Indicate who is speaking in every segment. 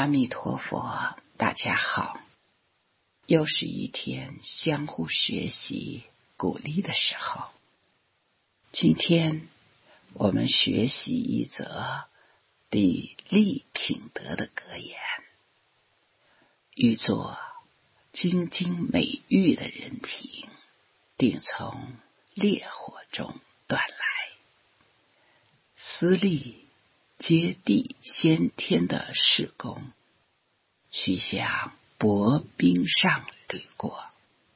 Speaker 1: 阿弥陀佛，大家好，又是一天相互学习、鼓励的时候。今天我们学习一则砥砺品德的格言，欲作精精美玉的人品，定从烈火中锻来。私立接地先天的事功，须向薄冰上履过。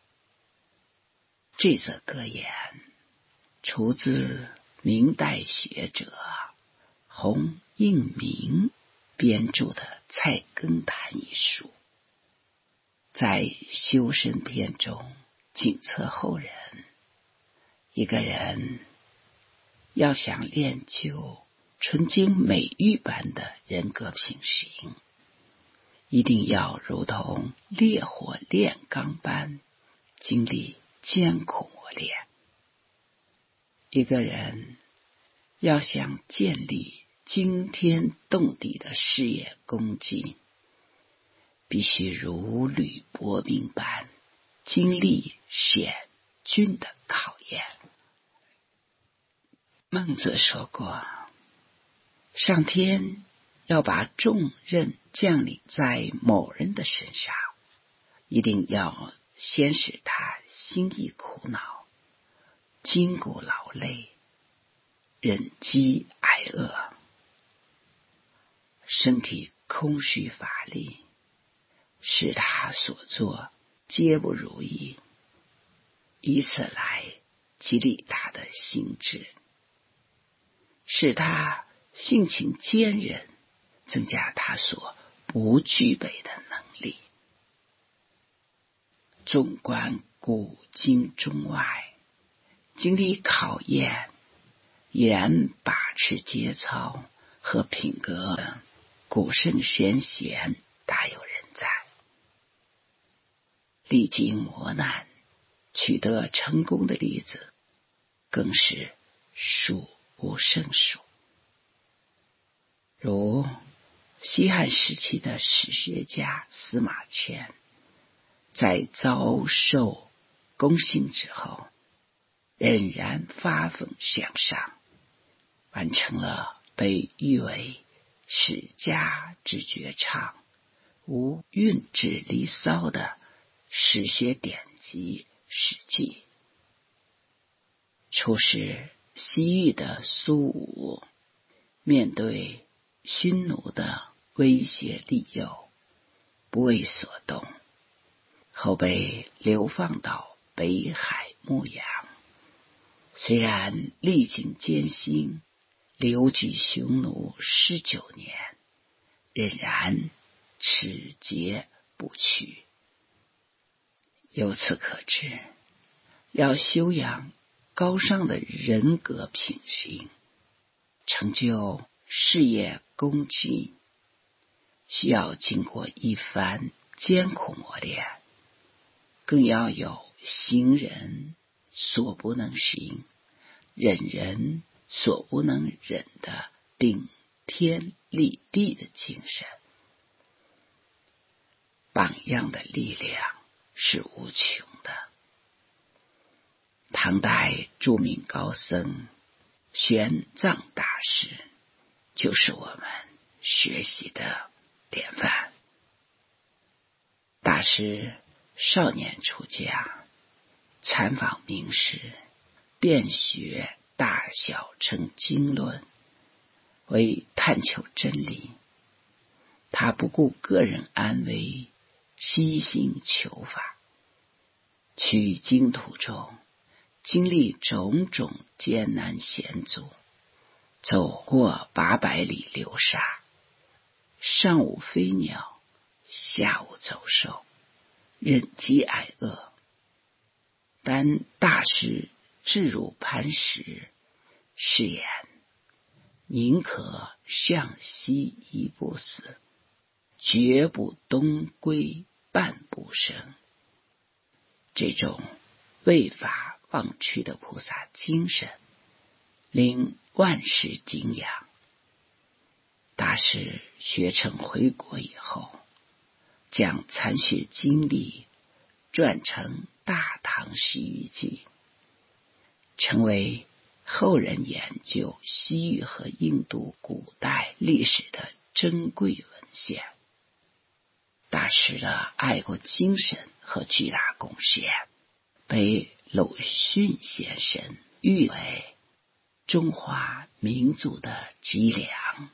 Speaker 1: 这则格言出自明代学者洪应明编著的《菜根谭》一书，在修身篇中警策后人，一个人要想练就纯净美玉般的人格品行，一定要如同烈火炼钢般经历艰苦磨练。一个人要想建立惊天动地的事业功绩，必须如履薄冰般经历险峻的考验。孟子说过，上天要把重任降临在某人的身上，一定要先使他心意苦恼，筋骨劳累，忍饥挨饿，身体空虚乏力，使他所做皆不如意，以此来激励他的心智，使他性情坚韧，增加他所不具备的能力。纵观古今中外，经历考验依然把持节操和品格的古圣先贤大有人在，历经磨难取得成功的例子更是数不胜数。如西汉时期的史学家司马迁，在遭受宫刑之后，仍然发奋向上，完成了被誉为史家之绝唱、无韵之离骚的史学典籍《史记》。出使西域的苏武，面对匈奴的威胁利诱，不为所动，后被流放到北海牧羊。虽然历经艰辛，留居匈奴19年，仍然持节不屈。由此可知，要修养高尚的人格品行，成就事业功绩，需要经过一番艰苦磨练，更要有行人所不能行，忍人所不能忍的顶天立地的精神。榜样的力量是无穷的。唐代著名高僧玄奘大师就是我们学习的典范。大师少年出家，参访名师，遍学大小乘经论，为探求真理。他不顾个人安危，悉心求法。取经途中经历种种艰难险阻，走过800里流沙，上无飞鸟，下无走兽，忍饥挨饿。但大师志如磐石，誓言宁可向西一步死，绝不东归半步生。这种为法忘躯的菩萨精神，令万世敬仰。 大师学成回国以后，将参学经历撰成《大唐西域记》，成为后人研究西域和印度古代历史的珍贵文献。大师的爱国精神和巨大贡献，被鲁迅先生誉为中华民族的脊梁。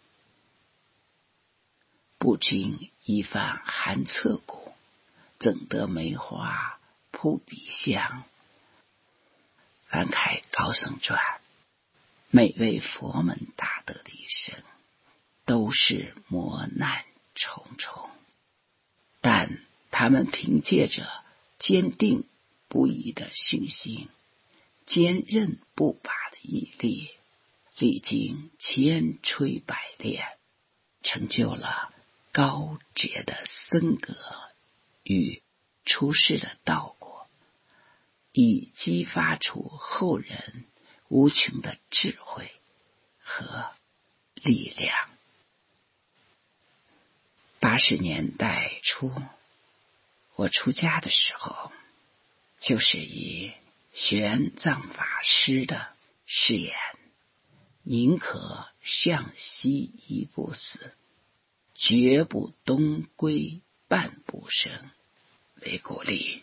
Speaker 1: 不经一番寒彻骨，怎得梅花扑鼻香。翻开高僧传，每位佛门大德的一生都是磨难重重，但他们凭借着坚定不移的信心，坚韧不拔的毅力，历经千锤百炼，成就了高洁的僧格与出世的道果，以激发出后人无穷的智慧和力量。80年代初，我出家的时候，就是以玄奘法师的誓言宁可向西一步死，绝不东归半步生为鼓励。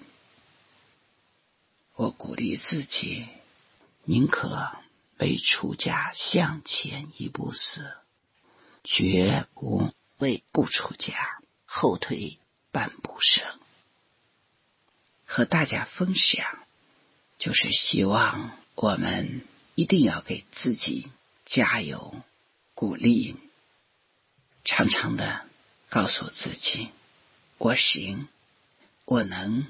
Speaker 1: 我鼓励自己，宁可为出家向前一步死，绝不为不出家后退半步生。和大家分享，就是希望我们一定要给自己加油鼓励，常常的告诉自己，我行，我能。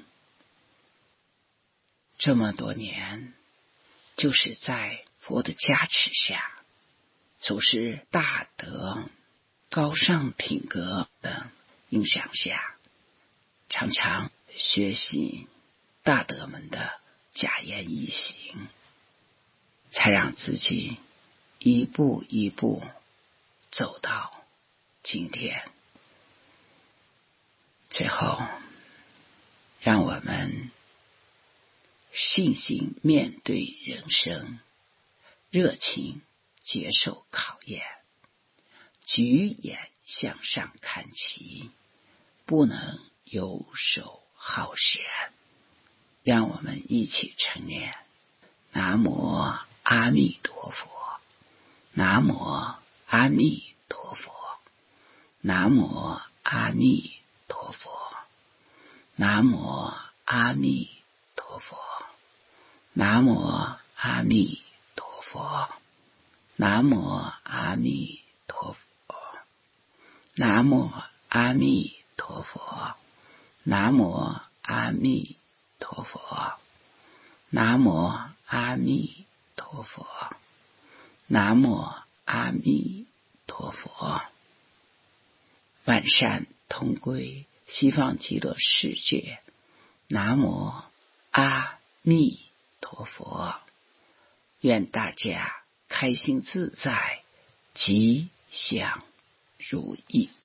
Speaker 1: 这么多年，就是在佛的加持下，处事大德高尚品格的影响下，常常学习大德们的假言易行，才让自己一步一步走到今天。最后，让我们信心面对人生，热情接受考验，举眼向上看齐，不能游手好闲。让我们一起承念：南无阿弥陀佛，南无阿弥陀佛，南无阿弥陀佛，南无阿弥陀佛，南无阿弥陀佛，南无阿弥陀佛，南无阿弥陀佛，南无阿弥陀佛，南无阿弥陀佛，南无阿弥陀佛。万善同归西方极乐世界。南无阿弥陀佛。愿大家开心自在，吉祥如意。